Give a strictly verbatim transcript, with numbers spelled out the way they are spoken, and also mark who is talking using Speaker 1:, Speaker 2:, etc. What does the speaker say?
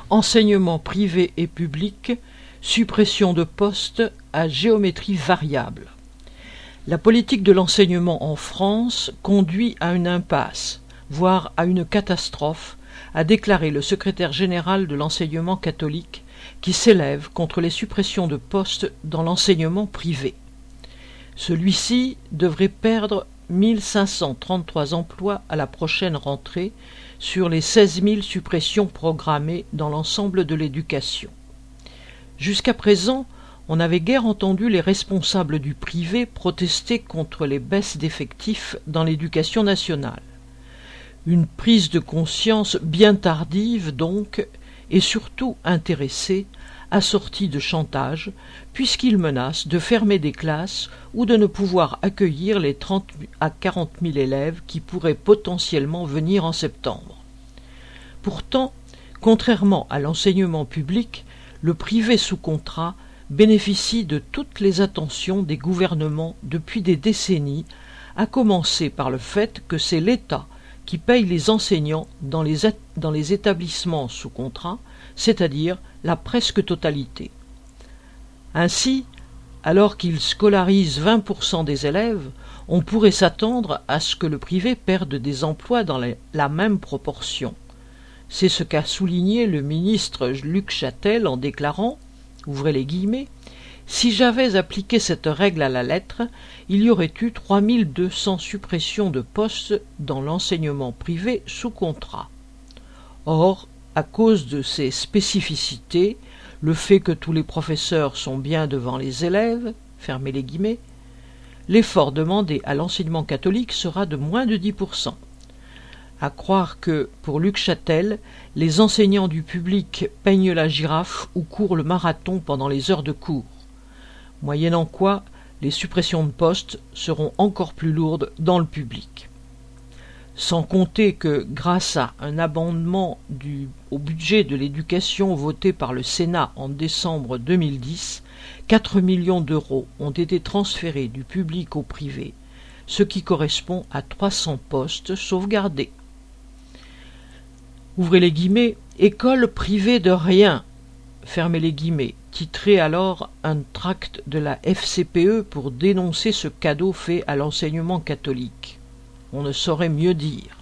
Speaker 1: enseignement privé et public, suppression de postes à géométrie variable. La politique de l'enseignement en France conduit à une impasse, voire à une catastrophe, a déclaré le secrétaire général de l'enseignement catholique, qui s'élève contre les suppressions de postes dans l'enseignement privé. Celui-ci devrait perdre mille cinq cent trente-trois emplois à la prochaine rentrée sur les seize mille suppressions programmées dans l'ensemble de l'éducation. Jusqu'à présent, on n'avait guère entendu les responsables du privé protester contre les baisses d'effectifs dans l'éducation nationale. Une prise de conscience bien tardive donc, et surtout intéressée, assortie de chantage, puisqu'ils menacent de fermer des classes ou de ne pouvoir accueillir les trente à quarante mille élèves qui pourraient potentiellement venir en septembre. Pourtant, contrairement à l'enseignement public, le privé sous contrat bénéficie de toutes les attentions des gouvernements depuis des décennies, à commencer par le fait que c'est l'État qui paye les enseignants dans les, dans les établissements sous contrat, c'est-à-dire la presque totalité. Ainsi, alors qu'il scolarise vingt pour cent des élèves, on pourrait s'attendre à ce que le privé perde des emplois dans la, la même proportion. C'est ce qu'a souligné le ministre Luc Chatel en déclarant, ouvrez les guillemets, « Si j'avais appliqué cette règle à la lettre, il y aurait eu trois mille deux cents suppressions de postes dans l'enseignement privé sous contrat. » Or, à cause de ces spécificités, le fait que tous les professeurs sont bien devant les élèves, fermez les guillemets, l'effort demandé à l'enseignement catholique sera de moins de dix pour cent. À croire que, pour Luc Chatel, les enseignants du public peignent la girafe ou courent le marathon pendant les heures de cours, moyennant quoi les suppressions de postes seront encore plus lourdes dans le public. Sans compter que, grâce à un amendement du, au budget de l'éducation voté par le Sénat en décembre deux mille dix, quatre millions d'euros ont été transférés du public au privé, ce qui correspond à trois cents postes sauvegardés. Ouvrez les guillemets, « École privée de rien », fermez les guillemets, titrait alors un tract de la F C P E pour dénoncer ce cadeau fait à l'enseignement catholique. On ne saurait mieux dire.